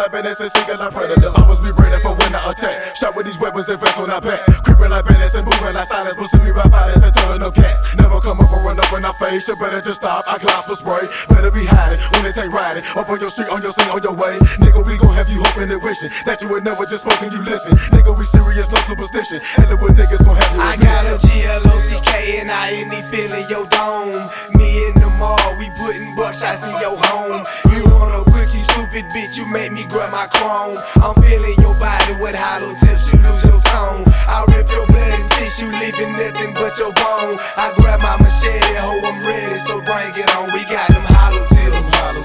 like bandits and seeking like predators. Always be ready for when I attack. Shot with these weapons and vests on our back. Creeping like bandits and moving like silence. But see me by violence and telling no cats. Never come up or run up in our face. You better just stop. I glass for spray. Better be hiding when they take riding. Up on your street, on your scene, on your way. Nigga, we gon' have you hoping and wishing that you would never just spoke and you listen. Nigga, we serious, no superstition. And the what niggas gon' have you. I got a GLOCK and I ain't me feeling your dome. Me in the mall, we putting buckshots in your home. You wanna book, you stupid bitch, you make me grab my chrome. I'm feeling your body with hollow tips, you lose your tone. I rip your blood and tissue, leaving nothing but your bone. I grab my machete, ho, I'm ready, so bring it on. We got them hollow tips, them hollow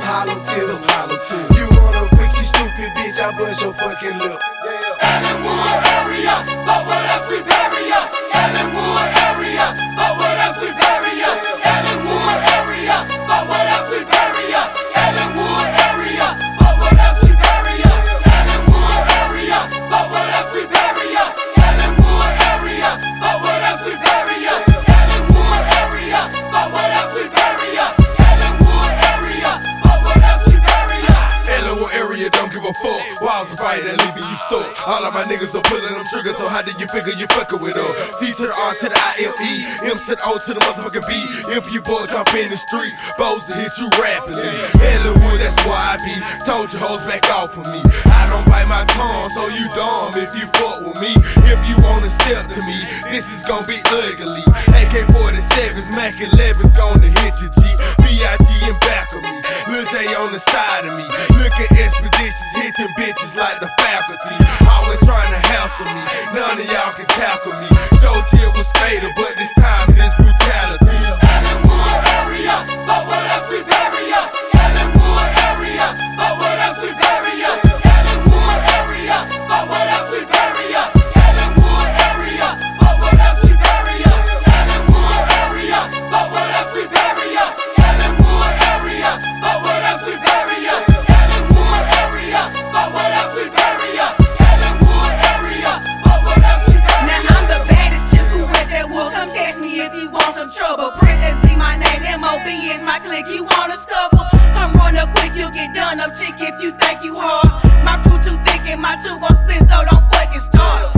tips. You wanna book, you stupid bitch, I bust your fucking lip. Ellenwood area, fuck what else we bury ya. Ellenwood area, fuck what else we bury ya. Ellenwood area, fuck what else we bury ya. Ellenwood area, fuck what else we bury ya. Ellenwood area, fuck what else we bury ya. Ellenwood area, fuck what else we bury ya. Ellenwood area, fuck what else we bury ya. Ellenwood area, fuck what else we bury ya. Ellenwood area don't give a fuck. Walls of fire that leaving you stuck. All of my niggas are pulling them triggers, so how do you figure you fucking with us? C to the R to the I-M-E, M to the O to the motherfucking B. If you boys jump in the street, bows to hit you rapidly. Ellenwood, that's why I be. Told you hoes back off of me. I don't bite my tongue, so you dumb if you fuck with me. If you wanna step to me, this is gonna be ugly. AK-47s, Mac 11's gonna hit you, G. B.I.G. in back of me, Lil J on the side of me. Looking expeditious, hitting bitches like the faculty. Always trying to hassle me, none of y'all can tackle me. Showed you it was fatal, but this time it is brutality. Ellenwood area, fuck what else we bury ya. Ellenwood area, fuck what else we bury ya. Ellenwood area, fuck what else we bury ya. Ellenwood area, fuck what else we bury ya. Ellenwood area, fuck what else we bury ya. Ellenwood area, fuck what else we bury ya. Ellenwood area, fuck what else we bury ya. Ellenwood area, fuck what else we bury ya. Now I'm the baddest chick who with that wool. Come text me if you want some trouble. Princess be my name, M.O.B. is my clique. You wanna scuffle? Come run up quick, you'll get done up, chick, if you think you hard. My crew too thick and my two gon' split, so don't fucking start.